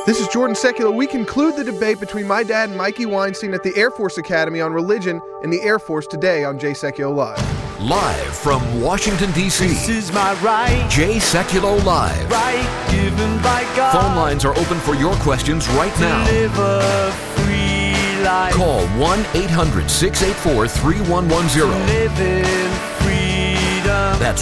This is Jordan Secular. We conclude the debate between my dad and Mikey Weinstein at the Air Force Academy on religion in the Air Force today on Jay Sekulow Live. Live from Washington, D.C. This is my right. Jay Sekulow Live. Right given by God. Phone lines are open for your questions right now. Live a free life. Call 1-800-684-3110. Live in freedom. That's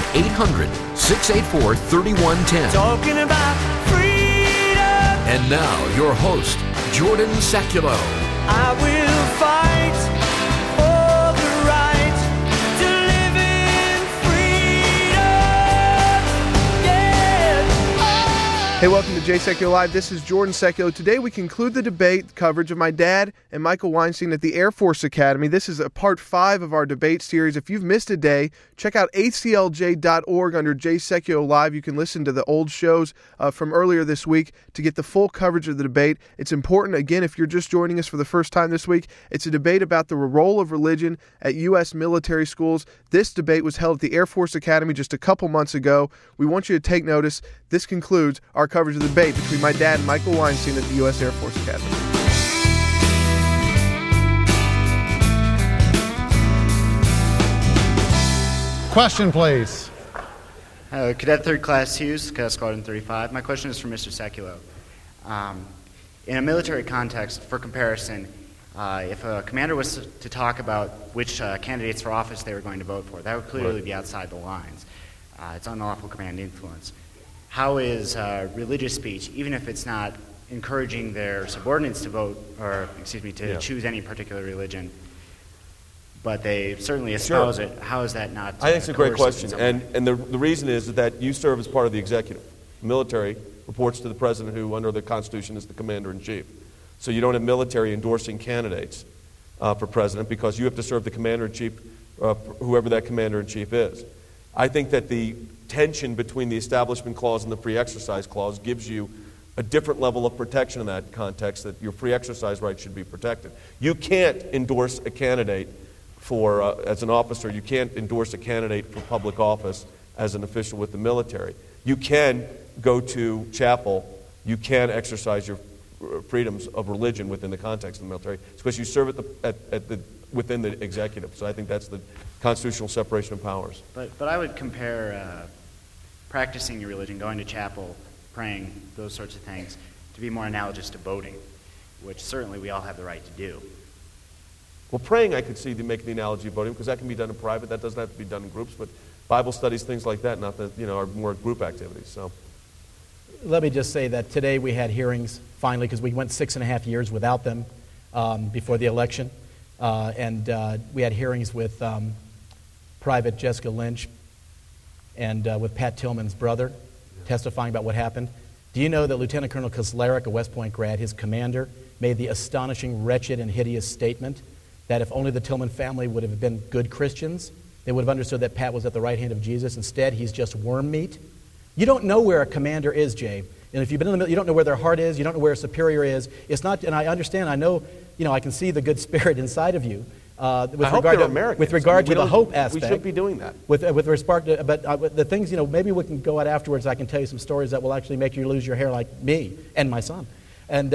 1-800-684-3110. Talking about freedom. And now, your host, Jordan Sekulow. I will fight for the right to live in freedom. Yeah. Hey, welcome to Jay Sekulow Live. This is Jordan Sekulow. Today we conclude the debate coverage of my dad and Michael Weinstein at the Air Force Academy. This is a part 5 of our debate series. If you've missed a day, check out aclj.org under Jay Sekulow Live. You can listen to the old shows from earlier this week to get the full coverage of the debate. It's important, again, if you're just joining us for the first time this week, it's a debate about the role of religion at U.S. military schools. This debate was held at the Air Force Academy just a couple months ago. We want you to take notice. This concludes our coverage of the debate between my dad and Michael Weinstein at the U.S. Air Force Academy. Question, please. Cadet 3rd Class Hughes, Cadet Squadron 35. My question is for Mr. Sekulow. In a military context, for comparison, if a commander was to talk about which candidates for office they were going to vote for, that would clearly be outside the lines. It's unlawful command influence. How is religious speech, even if it's not encouraging their subordinates to vote, or choose any particular religion, but they certainly espouse it, how is that not I think it's a great question, and the reason is that you serve as part of the executive. The military reports to the president, who under the Constitution is the commander-in-chief. So you don't have military endorsing candidates for president, because you have to serve the commander-in-chief, whoever that commander-in-chief is. I think that the tension between the Establishment Clause and the Free Exercise Clause gives you a different level of protection in that context, that your free exercise rights should be protected. You can't endorse a candidate for, as an officer, you can't endorse a candidate for public office as an official with the military. You can go to chapel, you can exercise your freedoms of religion within the context of the military, because you serve within the executive. So I think that's the constitutional separation of powers. But I would compare practicing your religion, going to chapel, praying, those sorts of things, to be more analogous to voting, which certainly we all have the right to do. Well, praying, I could see making the analogy of voting, because that can be done in private. That doesn't have to be done in groups, but Bible studies, things like that, not that, are more group activities. So, let me just say that today we had hearings, finally, because we went 6.5 years without them before the election. And we had hearings with Private Jessica Lynch and with Pat Tillman's brother, testifying about what happened. Do you know that Lieutenant Colonel Koslaric, a West Point grad, his commander, made the astonishing, wretched, and hideous statement that if only the Tillman family would have been good Christians, they would have understood that Pat was at the right hand of Jesus. Instead, he's just worm meat. You don't know where a commander is, Jay. And if you've been in the military, you don't know where their heart is. You don't know where a superior is. It's not, and I understand, I know, I can see the good spirit inside of you. With regard to the hope aspect. We should be doing that. With respect to, but the things, maybe we can go out afterwards. I can tell you some stories that will actually make you lose your hair like me and my son. And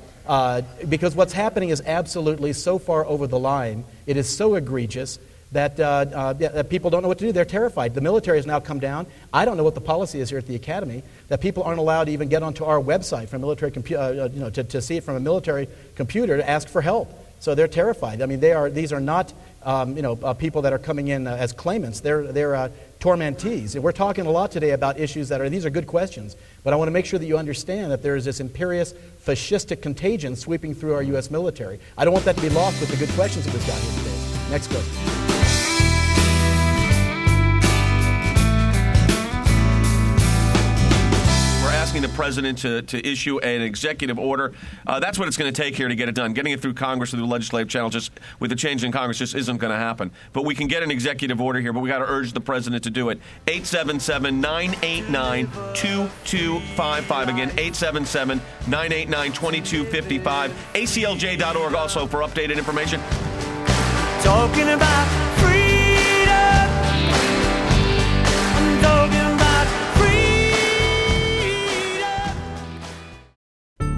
because what's happening is absolutely so far over the line, it is so egregious that people don't know what to do. They're terrified. The military has now come down. I don't know what the policy is here at the Academy, that people aren't allowed to even get onto our website from a military to see it from a military computer to ask for help. So they're terrified. I mean, these are not people that are coming in as claimants. They're tormentees. And we're talking a lot today about issues these are good questions. But I want to make sure that you understand that there is this imperious, fascistic contagion sweeping through our U.S. military. I don't want that to be lost with the good questions that we've got here today. Next question. Asking the president to issue an executive order. That's what it's going to take here to get it done. Getting it through Congress, through the legislative channel, just with the change in Congress, just isn't going to happen. But we can get an executive order here, but we got to urge the president to do it. 877-989-2255. Again, 877-989-2255. ACLJ.org also for updated information. Talking about freedom. I'm talking about freedom.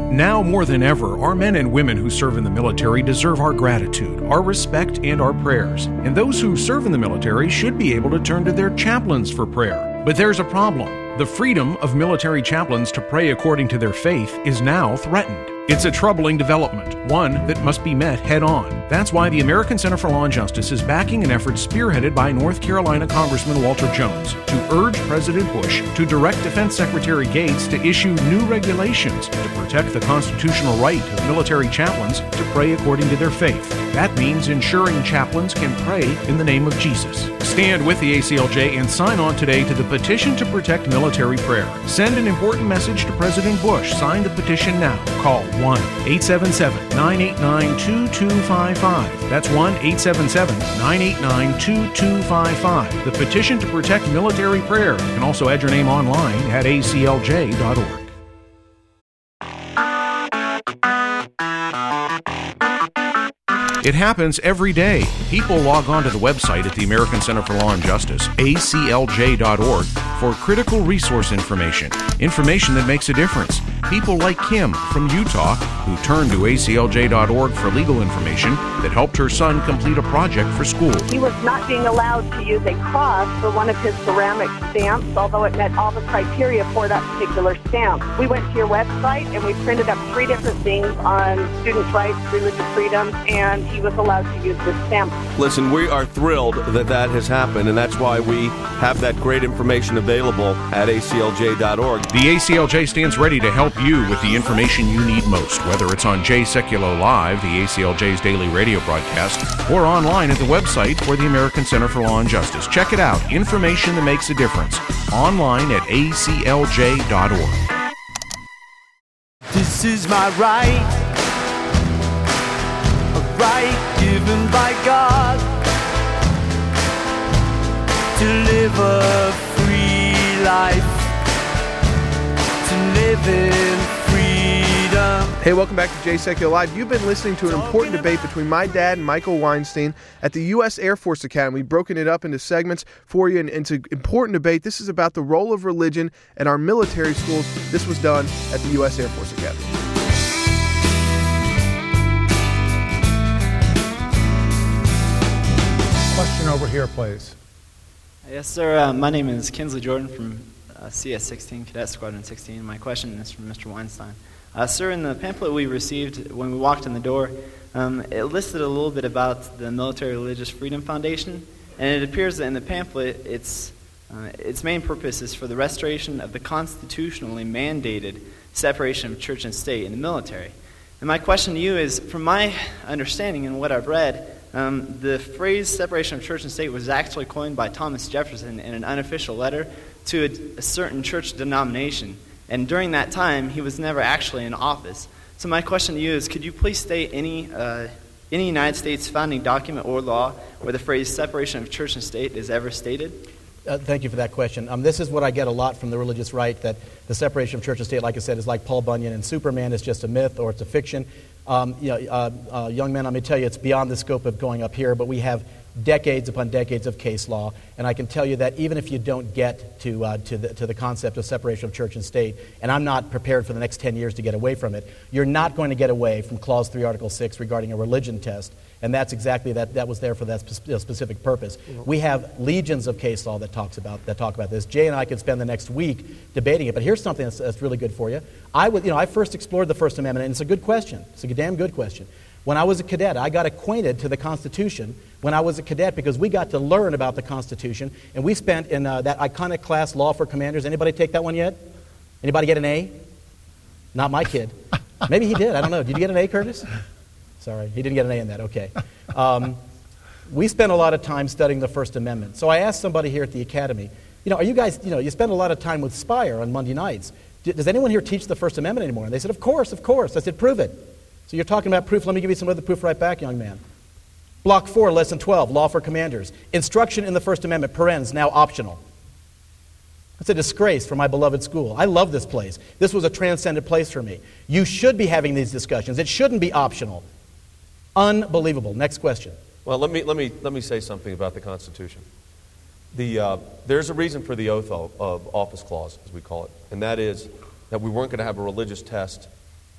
Now more than ever, our men and women who serve in the military deserve our gratitude, our respect, and our prayers. And those who serve in the military should be able to turn to their chaplains for prayer. But there's a problem. The freedom of military chaplains to pray according to their faith is now threatened. It's a troubling development, one that must be met head-on. That's why the American Center for Law and Justice is backing an effort spearheaded by North Carolina Congressman Walter Jones to urge President Bush to direct Defense Secretary Gates to issue new regulations to protect the constitutional right of military chaplains to pray according to their faith. That means ensuring chaplains can pray in the name of Jesus. Stand with the ACLJ and sign on today to the Petition to Protect Military Prayer. Send an important message to President Bush. Sign the petition now. Call 1-877-989-2255. That's 1-877-989-2255. The Petition to Protect Military Prayer. You can also add your name online at aclj.org. It happens every day. People log on to the website at the American Center for Law and Justice, aclj.org, for critical resource information that makes a difference. People like Kim from Utah, who turned to aclj.org for legal information that helped her son complete a project for school. He was not being allowed to use a cross for one of his ceramic stamps, although it met all the criteria for that particular stamp. We went to your website and we printed up 3 different things on students' rights, religious freedom, and he was allowed to use this stamp. Listen, we are thrilled that has happened, and that's why we have that great information available at aclj.org. The ACLJ stands ready to help you with the information you need most, whether it's on Jay Sekulow Live, the ACLJ's daily radio broadcast, or online at the website for the American Center for Law and Justice. Check it out. Information that makes a difference. Online at aclj.org. This is my right, a right given by God to live a free life, to live in freedom. Hey, welcome back to Jay Sekulow Live. You've been listening to an important debate between my dad and Michael Weinstein at the U.S. Air Force Academy. We've broken it up into segments for you, and it's an important debate. This is about the role of religion in our military schools. This was done at the U.S. Air Force Academy. Question over here, please. Yes, sir. My name is Kinsley Jordan from CS-16, Cadet Squadron 16. My question is from Mr. Weinstein. Sir, in the pamphlet we received when we walked in the door, it listed a little bit about the Military Religious Freedom Foundation, and it appears that in the pamphlet its main purpose is for the restoration of the constitutionally mandated separation of church and state in the military. And my question to you is, from my understanding and what I've read, the phrase separation of church and state was actually coined by Thomas Jefferson in an unofficial letter to a certain church denomination. And during that time, he was never actually in office. So my question to you is, could you please state any United States founding document or law where the phrase separation of church and state is ever stated? Thank you for that question. This is what I get a lot from the religious right, that the separation of church and state, like I said, is like Paul Bunyan and Superman is just a myth or it's a fiction. Young men, let me tell you, it's beyond the scope of going up here, but we have decades upon decades of case law, and I can tell you that even if you don't get to the concept of separation of church and state, and I'm not prepared for the next 10 years to get away from it, you're not going to get away from Clause 3, Article 6 regarding a religion test, and that's exactly that was there for that specific purpose. We have legions of case law that talk about this. Jay and I could spend the next week debating it, but here's something that's really good for you. I first explored the First Amendment, and it's a good question. It's a damn good question. When I was a cadet, I got acquainted to the Constitution when I was a cadet because we got to learn about the Constitution, and we spent in that iconic class, Law for Commanders. Anybody take that one yet? Anybody get an A? Not my kid. Maybe he did. I don't know. Did you get an A, Curtis? Sorry, he didn't get an A in that. Okay. We spent a lot of time studying the First Amendment. So I asked somebody here at the Academy, are you guys, you spend a lot of time with Spire on Monday nights. Does anyone here teach the First Amendment anymore? And they said, of course. I said, prove it. So you're talking about proof. Let me give you some other proof right back, young man. Block 4, Lesson 12, Law for Commanders. Instruction in the First Amendment, parens, now optional. That's a disgrace for my beloved school. I love this place. This was a transcendent place for me. You should be having these discussions. It shouldn't be optional. Unbelievable. Next question. Well, let me say something about the Constitution. There's a reason for the oath of office clause, as we call it, and that is that we weren't going to have a religious test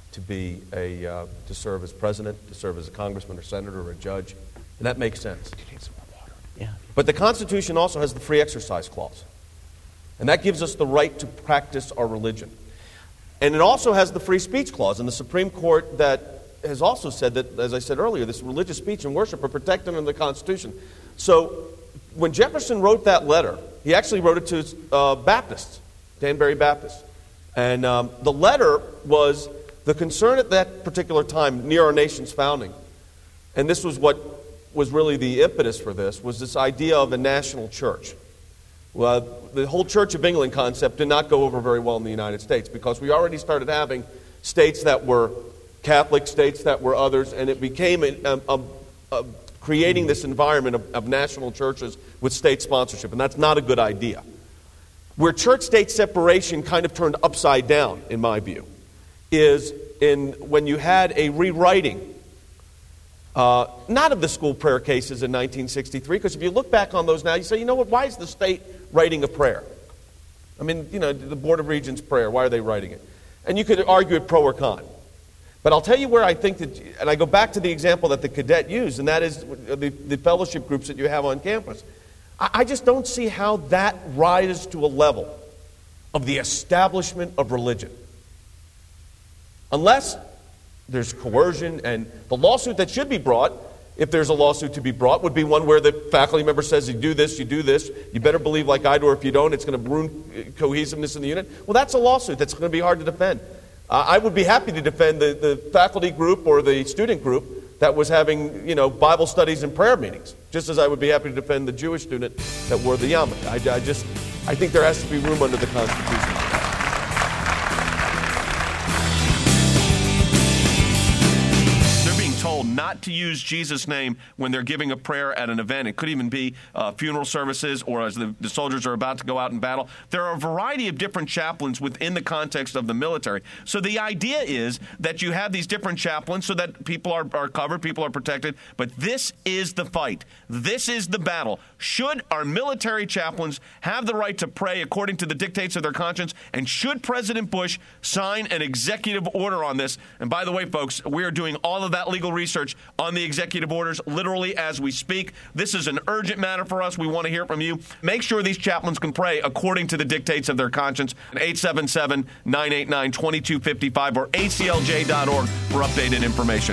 to be to serve as president, to serve as a congressman or senator or a judge, and that makes sense. Yeah. But the Constitution also has the free exercise clause, and that gives us the right to practice our religion. And it also has the free speech clause, and the Supreme Court that has also said that, as I said earlier, this religious speech and worship are protected under the Constitution. So when Jefferson wrote that letter, he actually wrote it to Baptists, Danbury Baptists. And the letter was the concern at that particular time, near our nation's founding, and this was what was really the impetus for this, was this idea of a national church. Well, the whole Church of England concept did not go over very well in the United States because we already started having states that were Catholic, states that were others, and it became creating this environment of national churches with state sponsorship, and that's not a good idea. Where church-state separation kind of turned upside down, in my view, is when you had a rewriting, not of the school prayer cases in 1963, because if you look back on those now, you say, you know what, why is the state writing a prayer? I mean, the Board of Regents prayer, why are they writing it? And you could argue it pro or con. But I'll tell you where I think that, and I go back to the example that the cadet used, and that is the fellowship groups that you have on campus. I just don't see how that rises to a level of the establishment of religion. Unless there's coercion, and the lawsuit that should be brought, if there's a lawsuit to be brought, would be one where the faculty member says, you do this, you better believe like I do, or if you don't, it's going to ruin cohesiveness in the unit. Well, that's a lawsuit that's going to be hard to defend. I would be happy to defend the faculty group or the student group that was having, Bible studies and prayer meetings, just as I would be happy to defend the Jewish student that wore the yarmulke. I think there has to be room under the Constitution. Not to use Jesus' name when they're giving a prayer at an event. It could even be funeral services or as the soldiers are about to go out in battle. There are a variety of different chaplains within the context of the military. So the idea is that you have these different chaplains so that people are covered, people are protected. But this is the fight. This is the battle. Should our military chaplains have the right to pray according to the dictates of their conscience? And should President Bush sign an executive order on this? And by the way, folks, we are doing all of that legal research on the executive orders literally as we speak. This is an urgent matter for us. We want to hear from you. Make sure these chaplains can pray according to the dictates of their conscience. 877-989-2255 or aclj.org for updated information.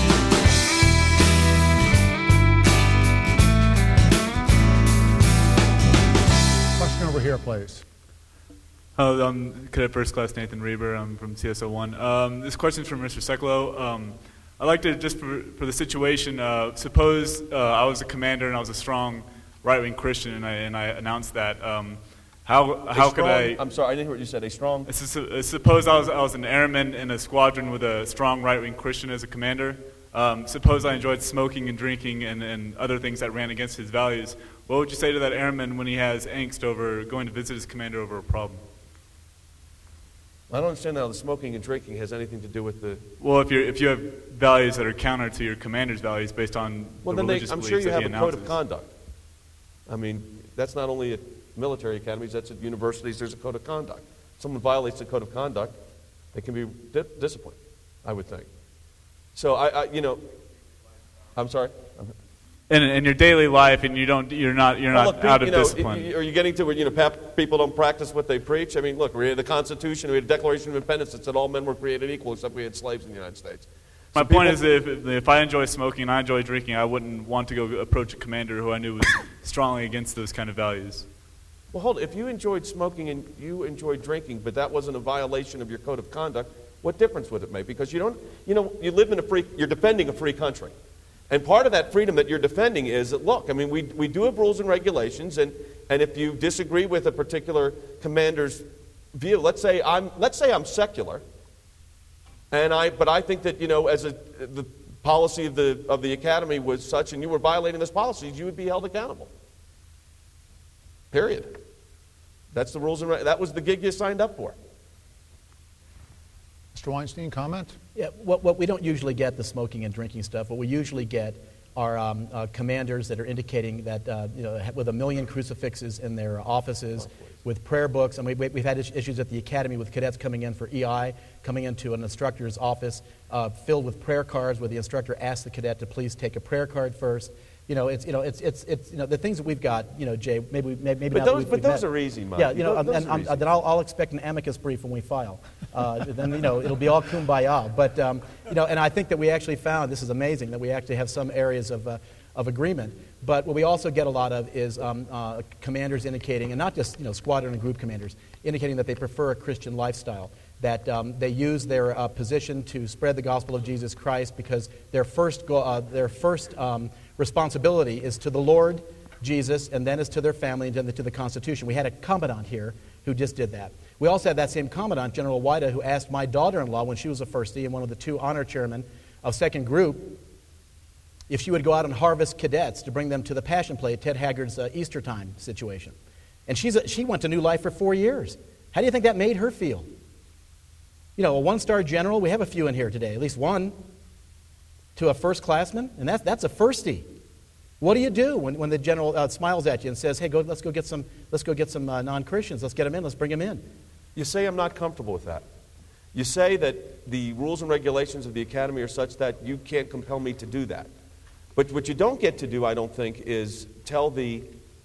Question over here, please. I'm Cadet First Class Nathan Reber. I'm from CSO1. This question is from Mr. Seklo. I'd like to, just for the situation, suppose I was a commander and I was a strong right-wing Christian and I announced that. How could I... I'm sorry, I didn't hear what you said. A strong... Suppose I was an airman in a squadron with a strong right-wing Christian as a commander. Suppose I enjoyed smoking and drinking and other things that ran against his values. What would you say to that airman when he has angst over going to visit his commander over a problem? I don't understand how the smoking and drinking has anything to do with the... Well, if you have values that are counter to your commander's values based on the religious beliefs that he announces. I'm sure you have a code of conduct. I mean, that's not only at military academies, that's at universities, there's a code of conduct. If someone violates the code of conduct, they can be disciplined, I would think. So, I'm sorry? In your daily life, and you're not out of discipline. Are you getting to where people don't practice what they preach? I mean, look, we had the Constitution, we had the Declaration of Independence that said all men were created equal, except we had slaves in the United States. My point is, if I enjoy smoking and I enjoy drinking, I wouldn't want to go approach a commander who I knew was strongly against those kind of values. Well, hold it. If you enjoyed smoking and you enjoyed drinking, but that wasn't a violation of your code of conduct, what difference would it make? Because you live in you're defending a free country. And part of that freedom that you're defending is that, look, I mean, we do have rules and regulations, and if you disagree with a particular commander's view, let's say I'm secular, but I think that, the policy of the academy was such, and you were violating those policies, you would be held accountable. Period. That's the rules and that was the gig you signed up for. Mr. Weinstein, comment? Yeah, what we don't usually get, the smoking and drinking stuff. What we usually get are commanders that are indicating that, with 1 million crucifixes in their offices, with prayer books. And we've had issues at the academy with cadets coming in for EI, coming into an instructor's office filled with prayer cards where the instructor asks the cadet to please take a prayer card first. It's the things that we've got, Jay, maybe But those are easy, Mike. Yeah, then I'll expect an amicus brief when we file. Then, it'll be all kumbaya. But, and I think that we actually found, this is amazing, that we actually have some areas of agreement. But what we also get a lot of is commanders indicating, and not just, squadron and group commanders, indicating that they prefer a Christian lifestyle, that they use their position to spread the gospel of Jesus Christ because their first responsibility is to the Lord Jesus, and then is to their family, and then to the Constitution. We had a commandant here who just did that. We also had that same commandant, General Wida, who asked my daughter-in-law when she was a firstie and one of the 2 honor chairmen of 2nd Group if she would go out and harvest cadets to bring them to the Passion Play at Ted Haggard's Easter time situation. And she went to New Life for 4 years. How do you think that made her feel? A 1-star general, we have a few in here today, at least one, to a first-classman, and that's a firstie. What do you do when the general smiles at you and says, "Hey, let's go get some non-Christians. Let's get them in. Let's bring them in." You say I'm not comfortable with that. You say that the rules and regulations of the academy are such that you can't compel me to do that. But what you don't get to do, I don't think, is tell the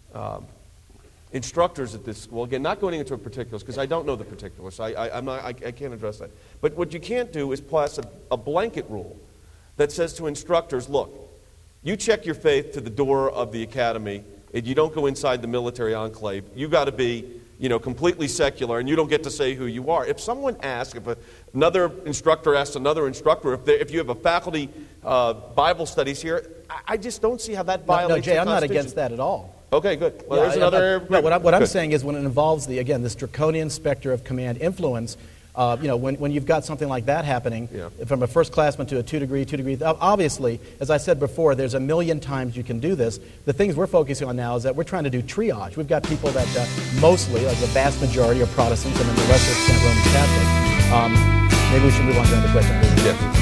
instructors at this school, again, not going into particulars because I don't know the particulars. I can't address that. But what you can't do is pass a blanket rule that says to instructors, look, you check your faith to the door of the academy, and you don't go inside the military enclave. You got to be, completely secular, and you don't get to say who you are. If someone asks, if another instructor asks another instructor, if you have a faculty Bible studies here, I just don't see how that violates the Constitution. No, Jay, I'm not against that at all. Okay, good. Well, there's another. What I'm saying is when it involves this draconian specter of command influence. When you've got something like that happening, from a first-classman to a 2-degree, obviously, as I said before, there's a million times you can do this. The things we're focusing on now is that we're trying to do triage. We've got people that mostly, like the vast majority, are Protestants and then the lesser extent Roman Catholic. Maybe we should move on to another question. Yes.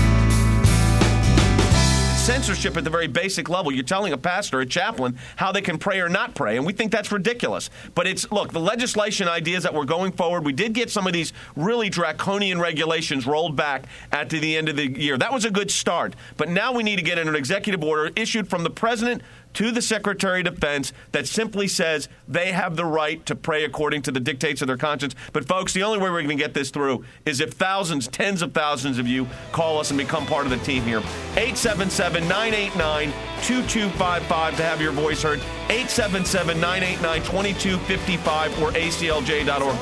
Censorship at the very basic level. You're telling a pastor, a chaplain, how they can pray or not pray, and we think that's ridiculous. But look, the legislation ideas that we're going forward, we did get some of these really draconian regulations rolled back at the end of the year. That was a good start. But now we need to get an executive order issued from the president to the Secretary of Defense that simply says they have the right to pray according to the dictates of their conscience. But, folks, the only way we're going to get this through is if tens of thousands of you call us and become part of the team here. 877-989-2255 to have your voice heard. 877-989-2255 or aclj.org.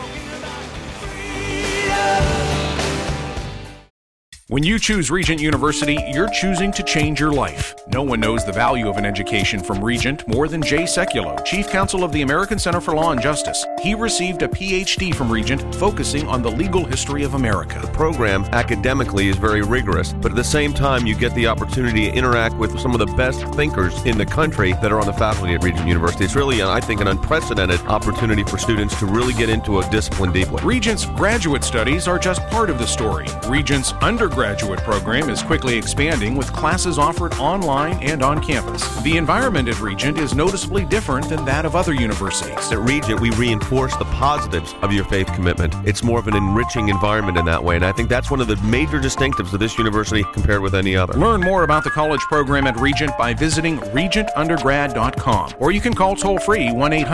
When you choose Regent University, you're choosing to change your life. No one knows the value of an education from Regent more than Jay Sekulow, Chief Counsel of the American Center for Law and Justice. He received a PhD from Regent focusing on the legal history of America. The program academically is very rigorous, but at the same time you get the opportunity to interact with some of the best thinkers in the country that are on the faculty at Regent University. It's really, I think, an unprecedented opportunity for students to really get into a discipline deeply. Regent's graduate studies are just part of the story. Regent's undergraduate program is quickly expanding with classes offered online and on campus. The environment at Regent is noticeably different than that of other universities. At Regent, we reinforce the positives of your faith commitment. It's more of an enriching environment in that way, and I think that's one of the major distinctives of this university compared with any other. Learn more about the college program at Regent by visiting regentundergrad.com, or you can call toll-free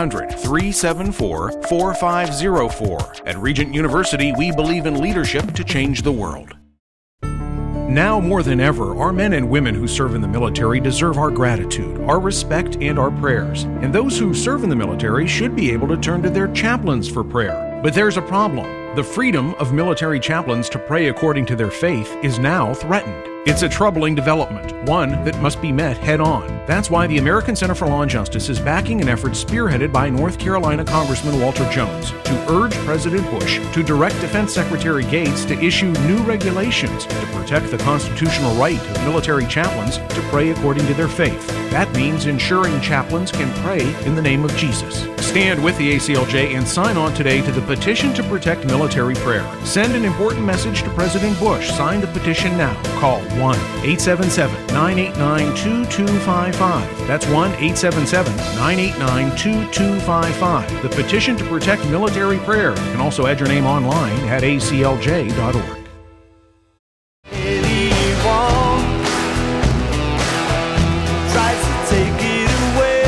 1-800-374-4504. At Regent University, we believe in leadership to change the world. Now more than ever, our men and women who serve in the military deserve our gratitude, our respect, and our prayers. And those who serve in the military should be able to turn to their chaplains for prayer. But there's a problem. The freedom of military chaplains to pray according to their faith is now threatened. It's a troubling development, one that must be met head-on. That's why the American Center for Law and Justice is backing an effort spearheaded by North Carolina Congressman Walter Jones to urge President Bush to direct Defense Secretary Gates to issue new regulations to protect the constitutional right of military chaplains to pray according to their faith. That means ensuring chaplains can pray in the name of Jesus. Stand with the ACLJ and sign on today to the Petition to Protect Military Prayer. Send an important message to President Bush. Sign the petition now. Call 1-877-989-2255 2255. That's 1-877-989-2255. The petition to protect military prayer. You can also add your name online at aclj.org. Anyone tries to take it away,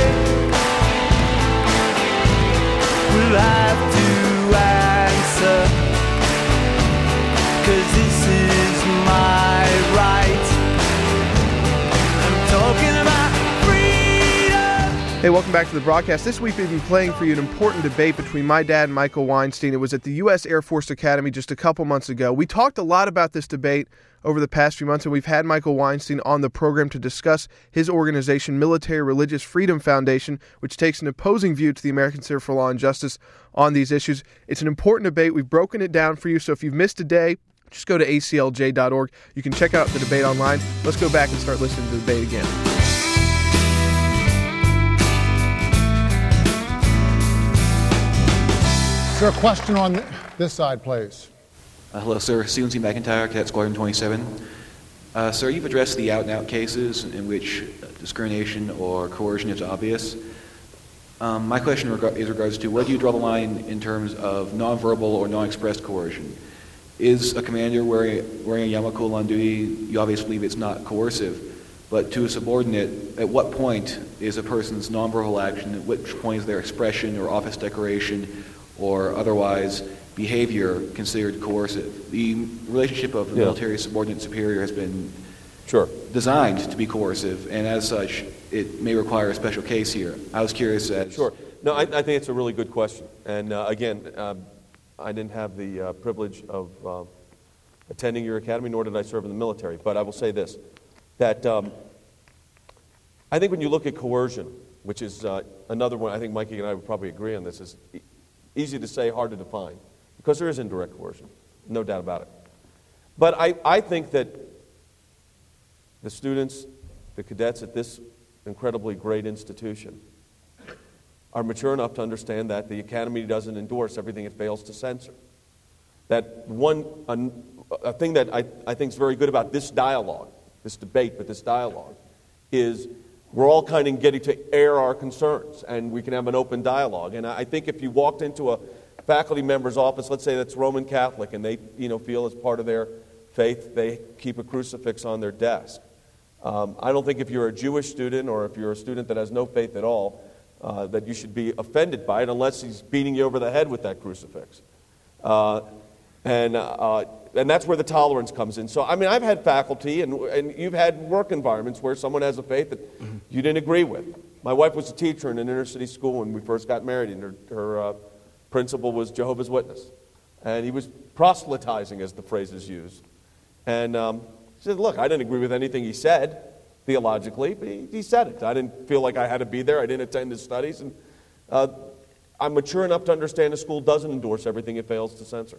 we'll have to answer, 'cause this is my right. I'm talking about freedom. Hey, welcome back to the broadcast. This week we've been playing for you an important debate between my dad and Michael Weinstein. It was at the U.S. Air Force Academy just a couple months ago. We talked a lot about this debate over the past few months, and we've had Michael Weinstein on the program to discuss his organization, Military Religious Freedom Foundation, which takes an opposing view to the American Center for Law and Justice on these issues. It's an important debate. We've broken it down for you, so if you've missed a day, just go to aclj.org. You can check out the debate online. Let's go back and start listening to the debate again. Is there a question on this side, please? Hello, sir. Stephen C. McIntyre, Cadet Squadron 27. Sir, you've addressed the out-and-out cases in which discrimination or coercion is obvious. My question is regards to where do you draw the line in terms of nonverbal or non-expressed coercion? Is a commander wearing a yarmulke on duty, you obviously believe it's not coercive, but to a subordinate, at what point is a person's nonverbal action, at which point is their expression or office decoration or otherwise behavior considered coercive? The relationship of the military subordinate superior has been designed to be coercive, and as such, it may require a special case here. I was curious as... Sure. No, I think it's a really good question. And again, I didn't have the privilege of attending your academy, nor did I serve in the military. But I will say this, that I think when you look at coercion, which is another one, I think Mikey and I would probably agree on this, is easy to say, hard to define. Because there is indirect coercion, no doubt about it. But I think that the students, the cadets at this incredibly great institution are mature enough to understand that the academy doesn't endorse everything it fails to censor. That a thing that I think is very good about this dialogue, this debate, but this dialogue, is we're all kind of getting to air our concerns, and we can have an open dialogue. And I think if you walked into a faculty member's office, let's say that's Roman Catholic, and they feel as part of their faith they keep a crucifix on their desk. I don't think if you're a Jewish student or if you're a student that has no faith at all, that you should be offended by it unless he's beating you over the head with that crucifix. And that's where the tolerance comes in. So, I mean, I've had faculty, and you've had work environments where someone has a faith that you didn't agree with. My wife was a teacher in an inner city school when we first got married, and her principal was Jehovah's Witness. And he was proselytizing, as the phrase is used. And she said, look, I didn't agree with anything he said theologically, but he said it. I didn't feel like I had to be there. I didn't attend his studies. And I'm mature enough to understand a school doesn't endorse everything it fails to censor.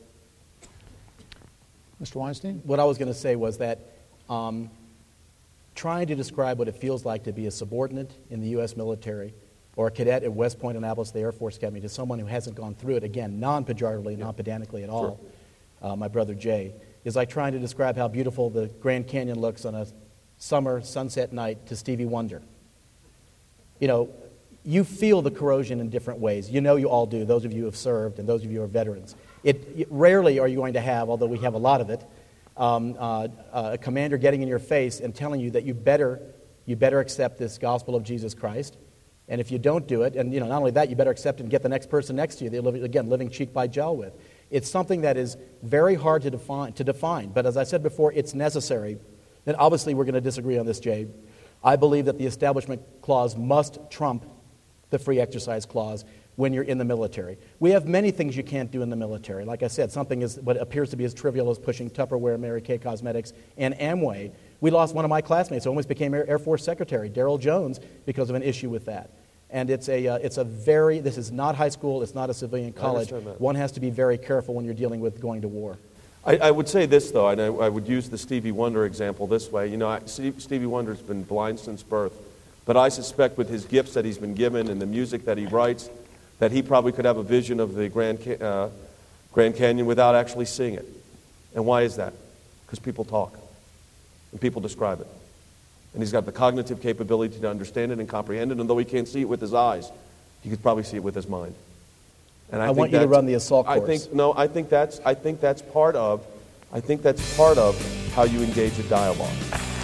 Mr. Weinstein? What I was going to say was that trying to describe what it feels like to be a subordinate in the U.S. military or a cadet at West Point, Annapolis, the Air Force Academy, to someone who hasn't gone through it, again, non-pejoratively, non-pedantically at all, my brother Jay, is like trying to describe how beautiful the Grand Canyon looks on a summer sunset night to Stevie Wonder. You know, you feel the corrosion in different ways. You know you all do, those of you who have served and those of you who are veterans. Rarely are you going to have, although we have a lot of it, a commander getting in your face and telling you that you better accept this gospel of Jesus Christ. And if you don't do it, and not only that, you better accept it and get the next person next to you, living cheek by jowl with. It's something that is very hard to define. But as I said before, it's necessary. And obviously we're going to disagree on this, Jay. I believe that the Establishment Clause must trump the Free Exercise Clause when you're in the military. We have many things you can't do in the military. Like I said, something is what appears to be as trivial as pushing Tupperware, Mary Kay Cosmetics, and Amway. We lost one of my classmates who almost became Air Force Secretary, Darrell Jones, because of an issue with that. And this is not high school, it's not a civilian college. One has to be very careful when you're dealing with going to war. I would say this, though, and I would use the Stevie Wonder example this way. Stevie Wonder's been blind since birth, but I suspect with his gifts that he's been given and the music that he writes, that he probably could have a vision of the Grand Canyon without actually seeing it. And why is that? Because people talk, and people describe it. and he's got the cognitive capability to understand it and comprehend it, and though he can't see it with his eyes, he could probably see it with his mind. And I want you to run the assault course. I think that's part of how you engage a dialogue.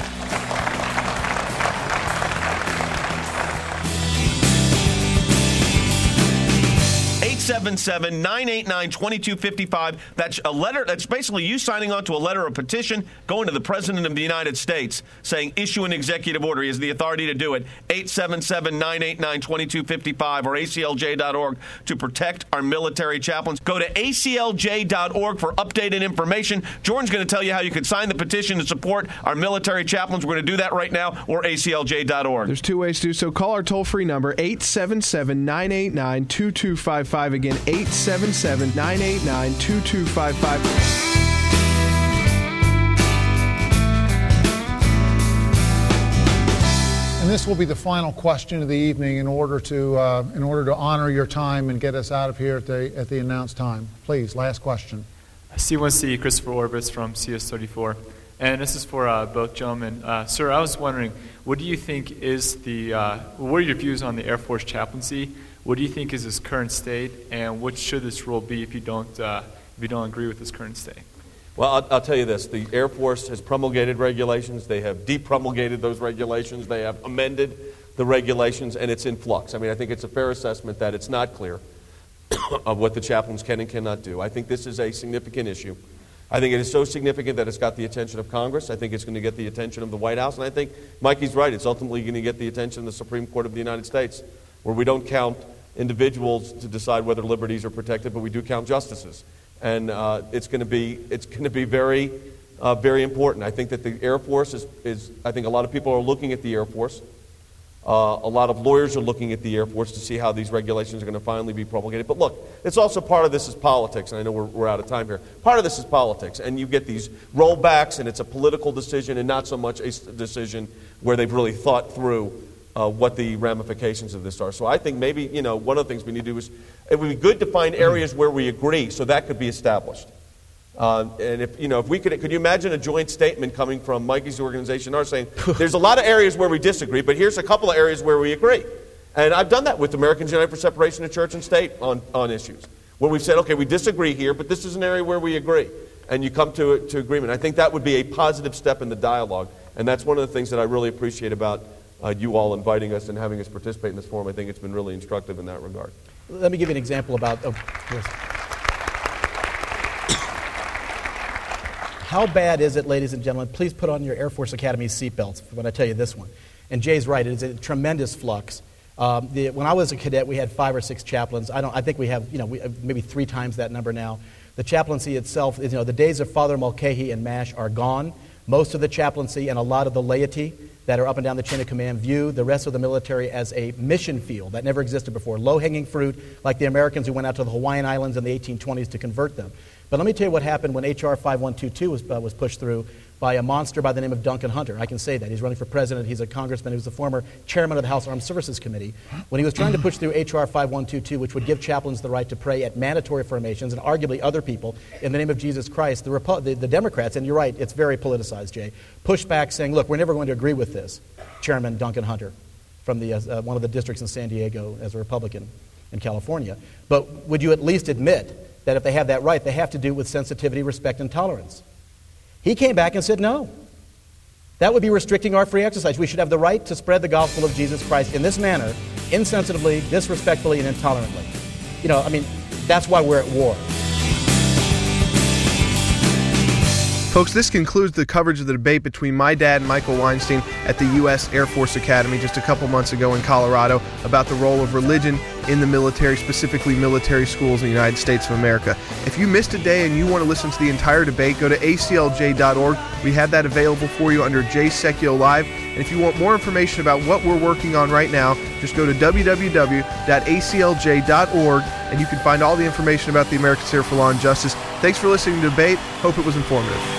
877-989-2255. That's a letter. That's basically you signing on to a letter of petition going to the President of the United States saying issue an executive order. He has the authority to do it. 877-989-2255 or aclj.org to protect our military chaplains. Go to aclj.org for updated information. Jordan's going to tell you how you can sign the petition to support our military chaplains. We're going to do that right now, or aclj.org. There's two ways to do so. Call our toll-free number, 877-989-2255. Again, 877-989-2255. And this will be the final question of the evening in order to honor your time and get us out of here at the announced time. Please, last question. C1C Christopher Orbis from CS34. And this is for both gentlemen. Sir, I was wondering, what do you think is what are your views on the Air Force chaplaincy? What do you think is its current state, and what should this rule be if you don't agree with this current state? Well, I'll tell you this. The Air Force has promulgated regulations. They have depromulgated those regulations. They have amended the regulations, and it's in flux. I mean, I think it's a fair assessment that it's not clear of what the chaplains can and cannot do. I think this is a significant issue. I think it is so significant that it's got the attention of Congress. I think it's going to get the attention of the White House. And I think Mikey's right. It's ultimately going to get the attention of the Supreme Court of the United States, where we don't count individuals to decide whether liberties are protected, but we do count justices. And it's going to be very, very important. I think that the Air Force is I think a lot of people are looking at the Air Force. A lot of lawyers are looking at the Air Force to see how these regulations are going to finally be promulgated. But look, it's also part of this is politics, and I know we're out of time here. Part of this is politics, and you get these rollbacks, and it's a political decision and not so much a decision where they've really thought through what the ramifications of this are. So I think maybe, one of the things we need to do is, it would be good to find areas where we agree, so that could be established. And if we could you imagine a joint statement coming from Mikey's organization, ours, saying, there's a lot of areas where we disagree, but here's a couple of areas where we agree. And I've done that with Americans United for Separation of Church and State on issues, where we've said, okay, we disagree here, but this is an area where we agree. And you come to agreement. I think that would be a positive step in the dialogue, and that's one of the things that I really appreciate about you all inviting us and having us participate in this forum. I think it's been really instructive in that regard. Let me give you an example about how bad is it, ladies and gentlemen? Please put on your Air Force Academy seatbelts when I tell you this one. And Jay's right; it is a tremendous flux. When I was a cadet, we had 5 or 6 chaplains. I think we have maybe 3 times that number now. The chaplaincy itself, the days of Father Mulcahy and MASH are gone. Most of the chaplaincy and a lot of the laity that are up and down the chain of command view the rest of the military as a mission field that never existed before. Low-hanging fruit, like the Americans who went out to the Hawaiian Islands in the 1820s to convert them. But let me tell you what happened when H.R. 5122 was pushed through by a monster by the name of Duncan Hunter. I can say that. He's running for president. He's a congressman. He was the former chairman of the House Armed Services Committee. When he was trying to push through H.R. 5122, which would give chaplains the right to pray at mandatory formations and arguably other people in the name of Jesus Christ, the Democrats, and you're right, it's very politicized, Jay, pushed back saying, look, we're never going to agree with this. Chairman Duncan Hunter from one of the districts in San Diego as a Republican in California. But would you at least admit that if they have that right, they have to do it with sensitivity, respect, and tolerance? He came back and said no. That would be restricting our free exercise. We should have the right to spread the gospel of Jesus Christ in this manner, insensitively, disrespectfully, and intolerantly. That's why we're at war. Folks, this concludes the coverage of the debate between my dad and Michael Weinstein at the U.S. Air Force Academy just a couple months ago in Colorado about the role of religion in the military, specifically military schools in the United States of America. If you missed a day and you want to listen to the entire debate, go to aclj.org. We have that available for you under Jay Secchio Live. And if you want more information about what we're working on right now, just go to www.aclj.org and you can find all the information about the Americans Here for Law and Justice. Thanks for listening to the debate. Hope it was informative.